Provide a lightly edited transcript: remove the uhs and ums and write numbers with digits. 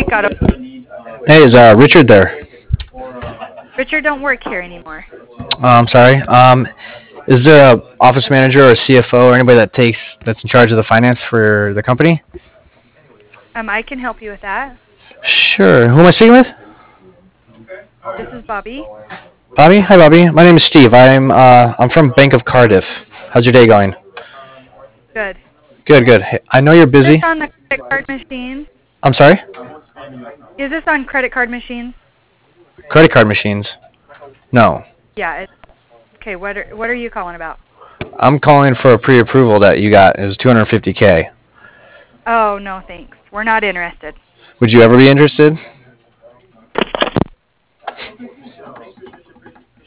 got a Hey, is Richard there? Richard don't work here anymore. I'm sorry. Is there a office manager or a CFO or anybody that's in charge of the finance for the company? I can help you with that. Sure. Who am I speaking with? This is Bobby. Bobby. Hi, Bobby. My name is Steve. I'm from Bank of Cardiff. How's your day going? Good. Good, good. Hey, I know you're Is this busy. on the credit card machine? I'm sorry. Is this on credit card machines? Credit card machines. No. Yeah. Okay. What are you calling about? I'm calling for a pre-approval that you got. It was 250K. Oh no, thanks. We're not interested. Would you ever be interested?